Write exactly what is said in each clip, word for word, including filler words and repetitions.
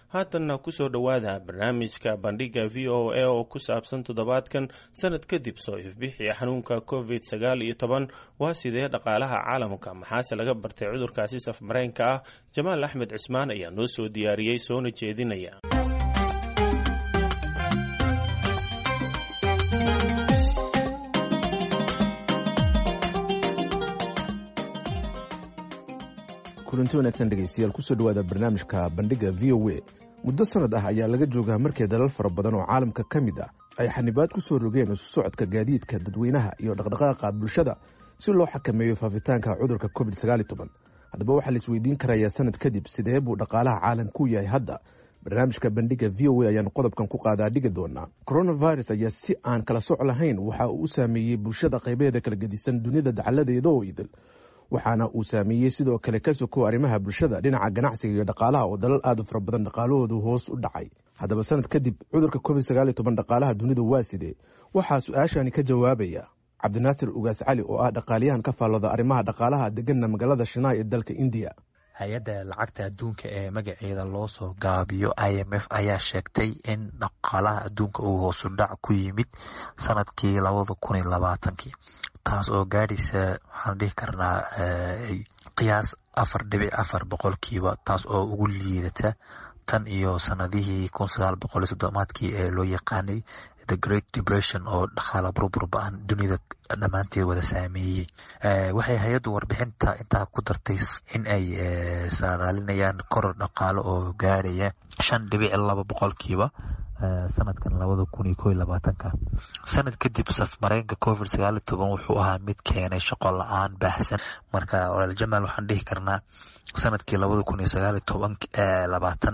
haatanna kusoo dhowaada barnaamijka bandhiga v o a oo ku saabsan toddobaadkan sanad kadib soo ifbixii xanuunka covid sagaal iyo toban waa sidee dhaqaalaha caalamka maxaase laga bartay cudurkaasi safmareenka ah. jamaal axmed cismaan ayaa noo soo diyaariyey soona jeedinaya. kulanti wanaagsan dhegaystayaal kusoo dhawaada barnaamijka bandhiga v o a. muddo sanad ah ayaa laga joogaa markii dalal fara badan oo caalamka ka mid ah ay xanibaad ku soo rogeen isu socodka gaadiidka dadweynaha iyo dhaqdhaqaaqa bulshada si loo xakameeyo faafitaanka cudurka covid sagaal iyo toban. haddaba waxaa la isweydiin karayaa sanad kadib sidee buu dhaqaalaha caalamku yahay hadda. barnaamijka bandhiga v o a ayaan qodobkan ku qaadaa dhigi doonaa. coronavirus ayaa si aan kala soc lahayn waxa uu u saameeyey bulshada qaybeeda kala gedisan dunida dacaladeeda oo idil, waxaana uu saameeyey sidoo kale ka sokow arrimaha bulshada dhinaca ganacsiga iyo dhaqaalaha oo dalal aad u fara badan dhaqaalahoodu hoos u dhacay. haddaba sanad kadib cudurka covid sagaal iyo toban dhaqaalaha dunida waa sidee? waxaa su-aashani ka jawaabaya cabdinaasir ugaas cali oo ah dhaqaaliyahan ka faallooda arrimaha dhaqaalaha deganna magaalada shanaay ee dalka indiya. hay-adda lacagta adduunka ee magaceeda loo soo gaabiyo i m f ayaa sheegtay in dhaqaalaha adduunka uu hoosu dhac ku yimid sanadkii labada kun iyo labaatankii, taas oo gaadhaysa waxaan dhihi karnaa qiyaas afar dhibic afar boqolkiiba, taas oo ugu liidata tan iyo sanadihii kun sagaal boqol iyo soddomaadkii ee loo yaqaanay the great depression oo dhaqaala burbur ba-an dunida dhammaanteed wada saameeyey. waxay hay-addu warbixinta intaa ku dartay in ay saadaalinayaan koror dhaqaalo oo gaadhaya shan dhibic laba boqolkiiba sanadkan labada kun iyo kow iyo labaatanka. sanad kadib safmareenka covid sagaal iyo toban wuxuu ahaa mid keenay shaqo la-aan baahsan. marka walaal jamaal waxaan dhihi karnaa sanadkii labada kun iyo sagaal iyo toban labaatan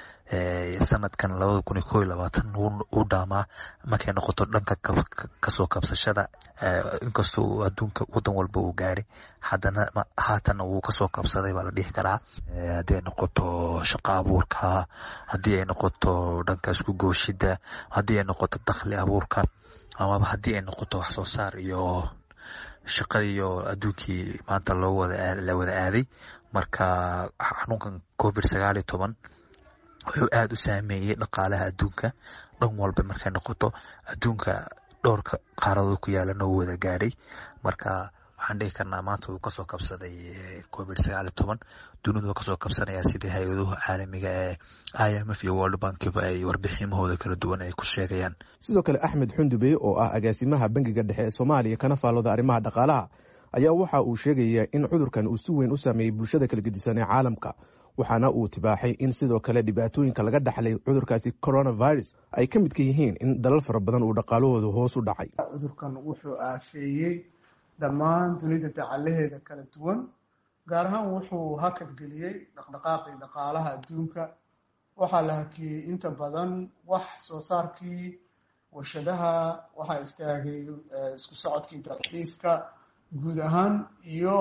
sanadkan labada kun iyo kow iyo labaatan u dhaamaa markay noqoto dhanka kasoo kabsashada. inkastoo adduunka wadan walba uu gaadhay, haddana haatana wuu kasoo kabsaday baa la dhihi karaa. haddii ay noqoto shaqo abuurka, haddii ay noqoto dhanka isku gooshida, haddii ay noqoto dakhli abuurka, amaba haddii ay noqoto wax soo saar iyo shaqadiiyo adduunkii maanta loo wada la wada aaday. marka xanuunkan covid sagaal iyo toban wuxuu aada u saameeyey dhaqaalaha adduunka dhan walba markay noqoto. adduunka dhowrka qaaradood ku yaalana uu wada gaadhay. marka waxaan dhihi karnaa maanta uu kasoo kabsaday covid sagaal iyo toban. dunidu kasoo kabsanaya sidii hay-aduhu caalamiga ee i m f iyo world bankiba ay warbiximahooda kala duwan ay ku sheegayaan. sidoo kale axmed xundube oo ah agaasimaha bangiga dhexe ee soomaaliya kana faallooda arrimaha dhaqaalaha ayaa waxa uu sheegayaa in cudurkan uu si weyn u saameeyey bulshada kala gedisan ee caalamka, waxaana uu tibaaxay in sidoo kale dhibaatooyinka laga dhaxlay cudurkaasi coronavirus ay ka midka yihiin in dalal fara badan uu dhaqaalahooda hoos u dhacay. cudurkan wuxuu aafeeyey dhammaan dunida dacalaheeda kala duwan, gaar ahaan wuxuu hakadgeliyey dhaqdhaqaaqii dhaqaalaha adduunka. waxaa la hakiyey inta badan wax soo saarkii warshadaha, waxaa istaagay isku socodkii dalxiiska guud ahaan iyo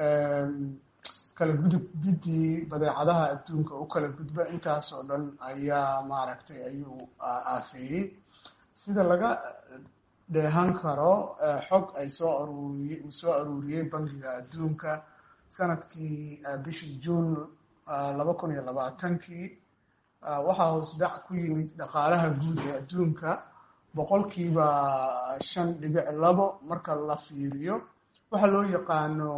kala gudubidii badeecadaha adduunka u kala gudba. intaas oo dhan ayaa maaragtay ayuu aafeeyey. sida laga dheehan karo xog ay soo aruuriye uu soo aruuriyey bangiga adduunka sanadkii bishii juun laba kun iyo labaatankii, waxaa hoos dhac ku yimid dhaqaalaha guud ee adduunka boqolkiiba shan dhibic labo marka la fiiriyo waxaa loo yaqaano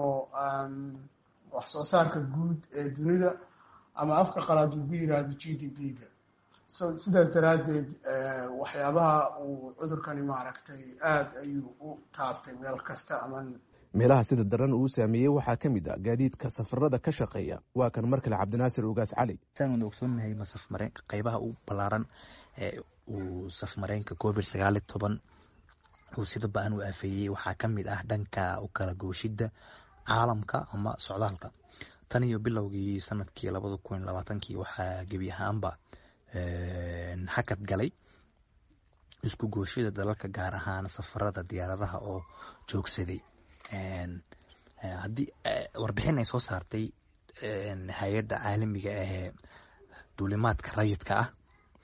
wax soo saarka guud ee dunida, ama afka qalaad ugu yiraahdo g d p-ga. so sidaas daraaddeed waxyaabaha uu cudurkani maaragtay aada ayuu u taabtay meel kasta. ama meelaha sida daran uu saameeyey waxaa ka mid ah gaadiidka safarada ka shaqeeya. waa kan mar kale cabdinaasir ugaas cali. saan wada ogsoonahay ma safmareenka qaybaha u ballaaran ee uu safmareenka covid sagaal iyo toban uu sida ba-an u aafeeyey waxaa ka mid ah dhanka u kala gooshida caalamka ama socdaalka. tan iyo bilowgii sanadkii labada kun iyo labaatankii waxaa gebi ahaanba hakad galay isku gooshida dalalka, gaar ahaan safarada diyaaradaha oo joogsaday. haddii warbixin ay soo saartay hay-adda caalamiga ahee duulimaadka rayidka ah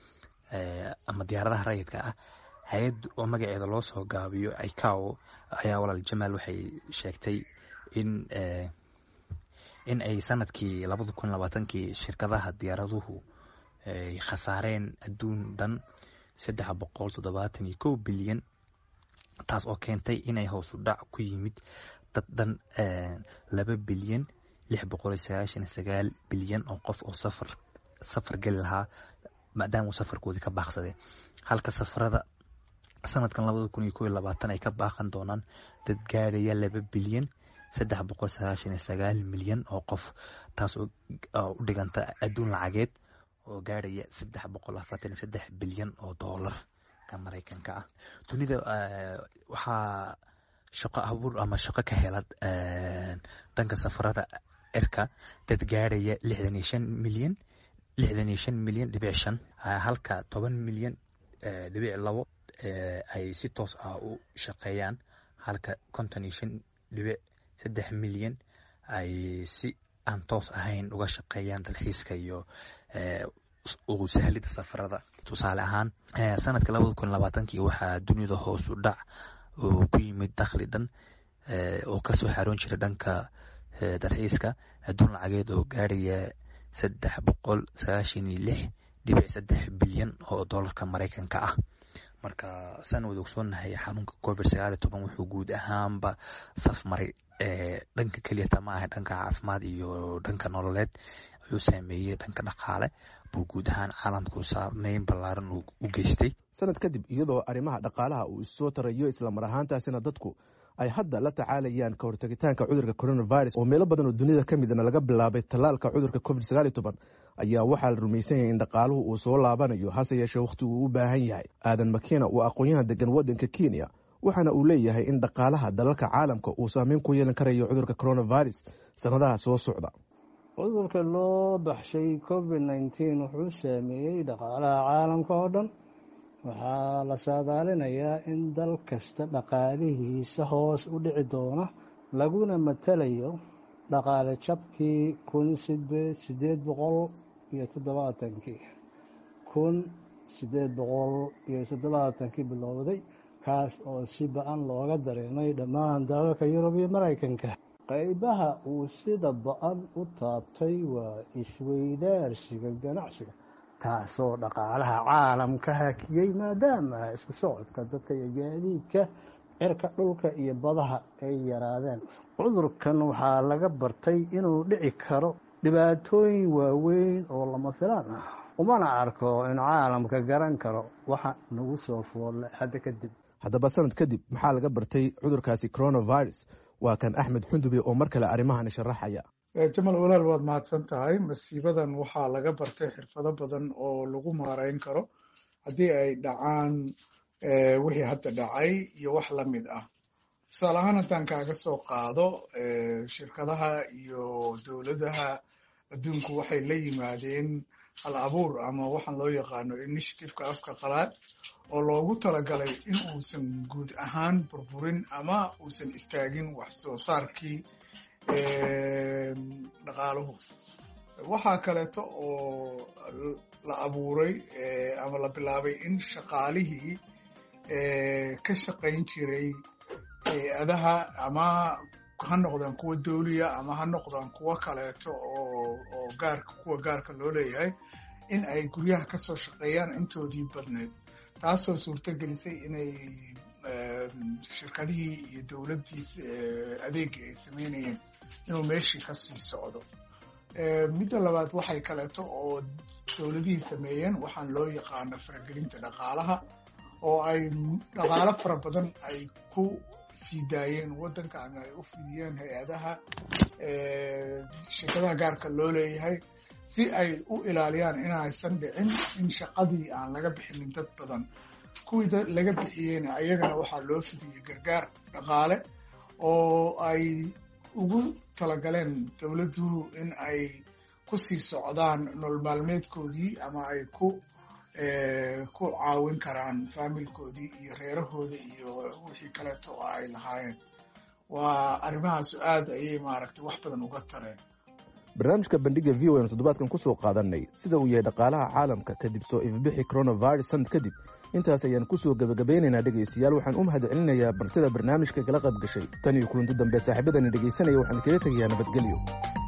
ama diyaaradaha rayidka ah, hay-ad oo magaceeda loo soo gaabiyo icao ayaa walaal jamaal waxay sheegtay in in ay sanadkii labada kun iyo labaatankii shirkadaha diyaaraduhu ay khasaareen adduun dhan saddex boqol toddobaatan iyo kow bilyan, taas oo keentay inay hoos u dhac ku yimid dad dhan laba bilyan lix boqol iyo sagaashan iyo sagaal bilyan oo qof oo safar safar geli lahaa maadaama safarkoodii ka baaqsadeen, halka safarada sanadkan labada kun iyo kow iyo labaatan ay ka baaqan doonaan dad gaaraya laba bilyan saddex boqol sagaashan iyo sagaal milyan oo qof, taas oo u dhiganta adduun lacageed oo gaaraya saddex boqol afartan iyo saddex bilyan oo doolarka Mareykanka ah. Dunida waxaa shaqo abuur ama shaqo ka hela dhanka safarada cirka dad gaaraya lixdan iyo shan milyan lixdan iyo shan milyan dhibic shan, halka toban milyan dhibic labo ay si toos ah u shaqeeyaan, halka konton iyo shan dhibic saddex milyan ay si aan toos ahayn uga shaqeeyaan dalxiiska iyo ugu sahlida safarada. Tusaale ahaan sanadka labada kun iyo labaatankii waxaa dunida hoos u dhac oo ku yimid dakhli dhan oo kasoo xaroon jiray dhanka dalxiiska adduun lacageed oo gaaraya saddex boqol sagaashan iyo lix dhibic saddex bilyan oo doolarka Mareykanka ah. Marka saan wada ogsoonahay xanuunka covid sagaal iyo toban wuxuu guud ahaanba saf maray dhanka keliyata ma aha dhanka caafimaad iyo dhanka nololeed, wuxuu saameeyey dhanka dhaqaale buu guud ahaan caalamku saameyn ballaaran u geystay. sanad kadib iyadoo arrimaha dhaqaalaha uu isoo tarayo islamar ahaantaasina dadku ay hadda la tacaalayaan ka hortagitaanka cudurka coronavirus oo meelo badan oo dunida ka midna laga bilaabay tallaalka cudurka covid sagaal iyo toban, ayaa waxaa la rumaysan yahay in dhaqaaluhu uu soo laabanayo, hase yeeshee wakhtigu uu u baahan yahay. Aadan Makiina waa aqoon-yahan degan waddanka Kenya, waxaana uu leeyahay in dhaqaalaha dalalka caalamka uu saameyn ku yeelan karayo cudurka coronavirus sanadaha soo socda. cudurka loo baxshay covid nineteen wuxuu saameeyey dhaqaalaha caalamka oo dhan. waxaa la saadaalinayaa in dal kasta dhaqaalihiisa hoos u dhici doona, laguna matalayo dhaqaale jabkii kun sideed boqol iyo toddobaatankii kun sideed boqol iyo toddobaatankii bilowday, kaas oo si ba-an looga dareemay dhammaan dalalka Yurub iyo Mareykanka. qaybaha uu sida ba-an u taabtay waa isweydaarsiga ganacsiga, taasoo dhaqaalaha caalamka hakiyey maadaama isku socodka dadka iyo gaadiidka cirka, dhulka iyo badaha ay yaraadeen. cudurkan waxaa laga bartay inuu dhici karo dhibaatooyin waaweyn oo lama filaan ah, umana arko in caalamka garan karo waxa nagu soo foolle hadda kadib. haddaba sanad kadib maxaa laga bartay cudurkaasi coronavirus? waa kan Axmed Xundube oo mar kale arrimahan sharaxaya. jamal walaal, waad mahadsan tahay. masiibadan waxaa laga bartay xirfado badan oo lagu maareyn karo haddii ay dhacaan wixii hadda dhacay iyo wax la mid ah. tusaale ahaan haddaan kaaga soo qaado, shirkadaha iyo dowladaha adduunku waxay la yimaadeen hal abuur ama waxaan loo yaqaano initiativeka afka qalaad oo loogu talagalay in uusan guud ahaan burburin ama uusan istaagin wax soo saarkii dhaqaaluhu. waxaa kaleeto oo la abuuray ama la bilaabay in shaqaalihii ka shaqayn jiray hay-adaha ama ha noqdaan kuwa dawliya ama ha noqdaan kuwa kaleeto oo oo gaarka kuwa gaarka loo leeyahay in ay guryaha ka soo shaqeeyaan intoodii badneed, taasoo suurto gelisay inay shirkadihii iyo dowladdiis adeegii ay sameynayeen inuu meeshii ka sii socdo. midda labaad waxay kaleeto oo dowladihii sameeyeen waxaan loo yaqaano faragelinta dhaqaalaha, oo ay dhaqaalo fara badan ay ku sii daayeen waddanka ama ay u fidiyeen hay-adaha shirkadaha gaarka loo leeyahay si ay u ilaaliyaan inaysan dhicin in shaqadii aan laga bixinin dad badan. kuwii laga bixiyeyna ayagana waxaa loo fidiyey gargaar dhaqaale oo ay ugu talagaleen dowladuhu in ay ku sii socdaan nolol maalmeedkoodii ama ay ku ku caawin karaan faamilkoodii iyo reerahooda iyo wixii kaleeto oo ay lahaayeen. waa arrimahaasu aad ayay maaragtay wax badan uga tareen. barnaamijka bandhiga v o aynu toddobaadkan ku soo qaadanay sida uu yahay dhaqaalaha caalamka kadib soo ifbixi coronavirus sanad kadib. intaas ayaan kusoo gabagabeynaynaa dhegaystayaal. waxaan u mahad celinayaa bartida barnaamijka kala qayb gashay. tan iyo kulanti dambe saaxiibadani dhegaysanaya waxaan kaga tegayaa nabadgelyo.